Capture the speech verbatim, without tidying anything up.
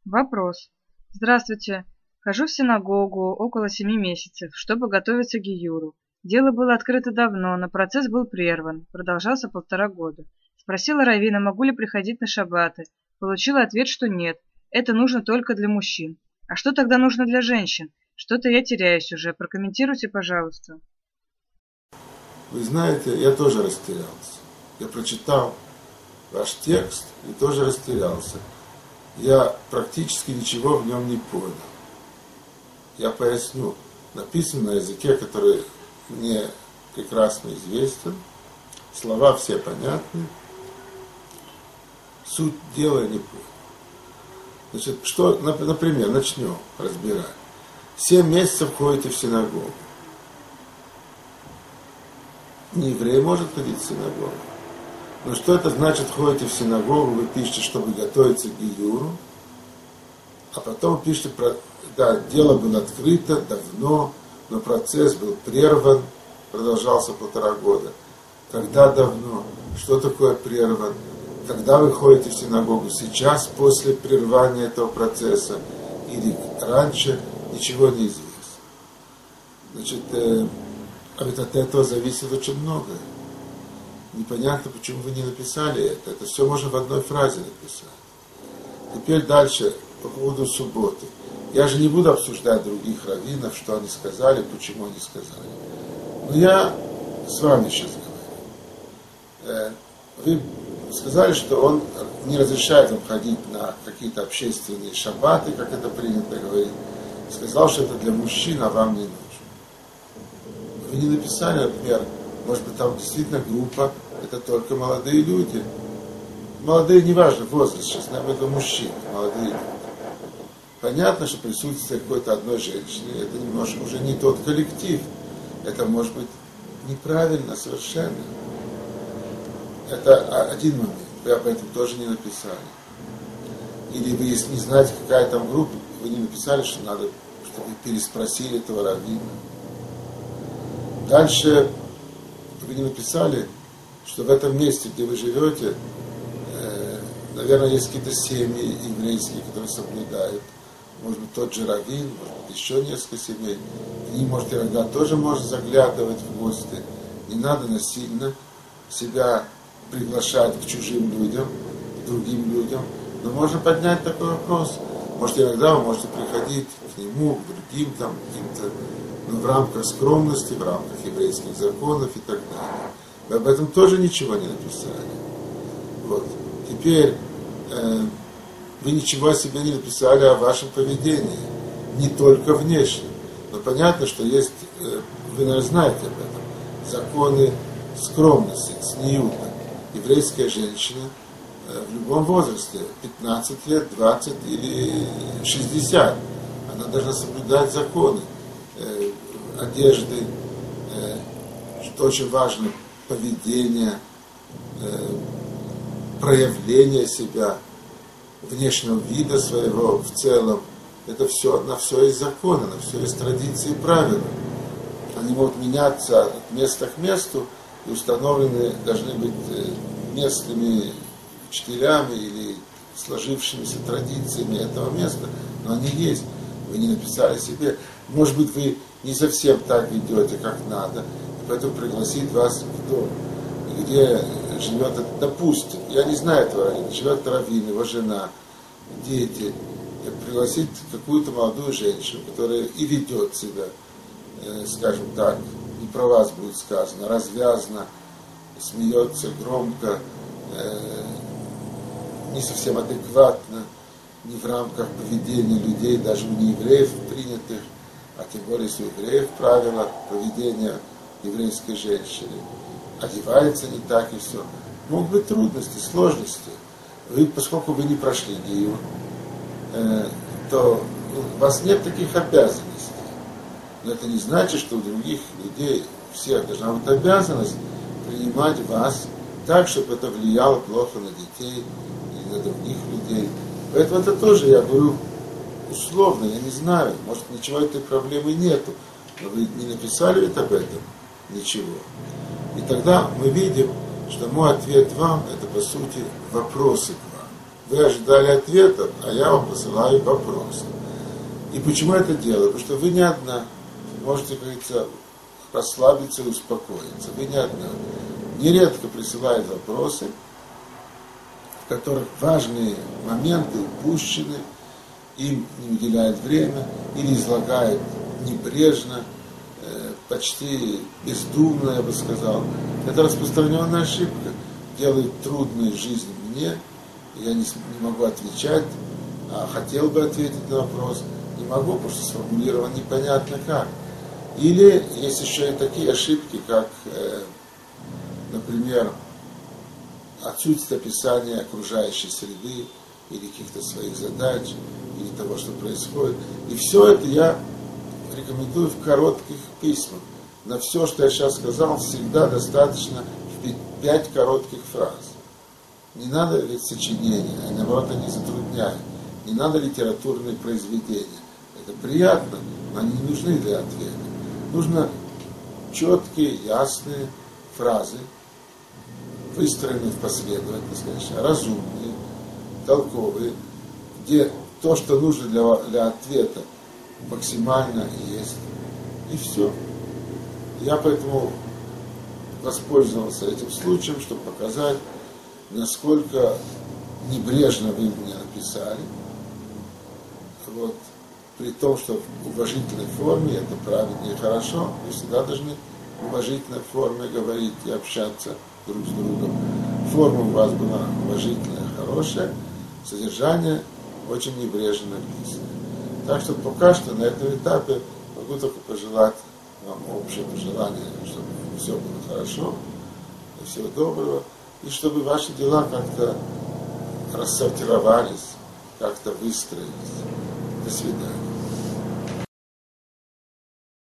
Вопрос. Здравствуйте. Хожу в синагогу около семи месяцев, чтобы готовиться к гиюру. Дело было открыто давно, но процесс был прерван, продолжался полтора года. Спросила раввина, могу ли приходить на шаббаты. Получила ответ, что нет, это нужно только для мужчин. А что тогда нужно для женщин? Что-то я теряюсь уже, прокомментируйте, пожалуйста. Вы знаете, я тоже растерялся. Я прочитал ваш текст и тоже растерялся. Я практически ничего в нем не понял. Я поясню. Написано на языке, который мне прекрасно известен. Слова все понятны. Суть дела я не понял. Значит, что, например, начнем разбирать. Семь месяцев ходите в синагогу. Не еврей может ходить в синагогу. Но что это значит, ходите в синагогу, вы пишете, чтобы готовиться к гиюру, а потом пишете, про, да, дело было открыто давно, но процесс был прерван, продолжался полтора года. Когда давно? Что такое прерван? Когда вы ходите в синагогу? Сейчас, после прервания этого процесса, или раньше, ничего не известно. Значит, э, а ведь от этого зависит очень многое. Непонятно, почему вы не написали это. Это все можно в одной фразе написать. Теперь дальше, по поводу субботы. Я же не буду обсуждать других раввинов, что они сказали, почему они сказали. Но я с вами сейчас говорю. Вы сказали, что он не разрешает вам ходить на какие-то общественные шаббаты, как это принято говорить. Сказал, что это для мужчин, а вам не нужно. Вы не написали, например, может быть, там действительно группа, это только молодые люди. Молодые, неважно, возраст, сейчас, наверное, это мужчины, молодые люди. Понятно, что присутствие какой-то одной женщины, это немножко уже не тот коллектив. Это может быть неправильно совершенно. Это один момент, вы об этом тоже не написали. Или вы, если не знаете, какая там группа, вы не написали, что надо, чтобы вы переспросили этого раввина. Дальше вы не написали, что в этом месте, где вы живете, э, наверное, есть какие-то семьи еврейские, которые соблюдают. Может быть, тот же раввин, может быть, еще несколько семей. К ним, может, иногда тоже можно заглядывать в гости. Не надо насильно себя приглашать к чужим людям, к другим людям. Но можно поднять такой вопрос. Может, иногда вы можете приходить к нему, к другим, там, каким-то, но в рамках скромности, в рамках еврейских законов и так далее. Вы об этом тоже ничего не написали. Вот. Теперь э, вы ничего о себе не написали о вашем поведении. Не только внешне. Но понятно, что есть, э, вы, наверное, знаете об этом, законы скромности, цниюта. Еврейская женщина э, в любом возрасте, пятнадцать лет, двадцать или шестьдесят, она должна соблюдать законы э, одежды, э, что очень важно, поведение, э, проявление себя, внешнего вида своего в целом. Это все, на все есть законы, на все есть традиции и правила. Они могут меняться от места к месту и установлены должны быть местными учителями или сложившимися традициями этого места, но они есть. Вы не написали себе. Может быть, вы не совсем так ведете, как надо, и поэтому пригласить вас в дом, где живет, допустим, я не знаю этого раввина, живет раввин, его жена, дети, пригласить какую-то молодую женщину, которая и ведет себя, э, скажем так, не про вас будет сказано, развязно, смеется громко, э, не совсем адекватно, не в рамках поведения людей, даже у неевреев принятых, а тем более если у евреев правила поведения еврейской женщины. Одевается не так и все. Могут быть трудности, сложности. Вы, поскольку вы не прошли гиюр, э, то у вас нет таких обязанностей. Но это не значит, что у других людей всех должна быть обязанность принимать вас так, чтобы это влияло плохо на детей или на других людей. Поэтому это тоже, я говорю, условно, я не знаю, может, ничего этой проблемы нету. Но вы не написали ведь об этом ничего. И тогда мы видим, что мой ответ вам, это по сути вопросы к вам. вы ожидали ответа, а я вам посылаю вопрос. И почему это делаю? Потому что вы не одна. Можете, как говорится, расслабиться и успокоиться. Вы не одна. Нередко присылают вопросы, в которых важные моменты упущены, им не уделяют время или излагают небрежно, почти бездумно, я бы сказал. Это распространенная ошибка. Делает трудную жизнь мне, я не, не могу отвечать, а хотел бы ответить на вопрос, не могу, потому что сформулирован непонятно как. Или есть еще и такие ошибки, как, э, например, отсутствие описания окружающей среды или каких-то своих задач, или того, что происходит. И все это я рекомендую в коротких письмах. На все, что я сейчас сказал, всегда достаточно пять коротких фраз. Не надо ведь сочинения, а наоборот они затрудняют. Не надо литературные произведения. Это приятно, но они не нужны для ответа. Нужно четкие, ясные фразы, выстроенные в последовательность, конечно, разумные, толковые, где то, что нужно для, для ответа, максимально есть. И все. Я поэтому воспользовался этим случаем, чтобы показать, насколько небрежно вы мне написали. Вот. При том, что в уважительной форме это правильно и хорошо, вы всегда должны в уважительной форме говорить и общаться друг с другом. Форма у вас была уважительная, хорошая, содержание очень небрежно написано. Так что пока что на этом этапе могу только пожелать вам общее пожелание, чтобы все было хорошо, и всего доброго, и чтобы ваши дела как-то рассортировались, как-то выстроились. До свидания.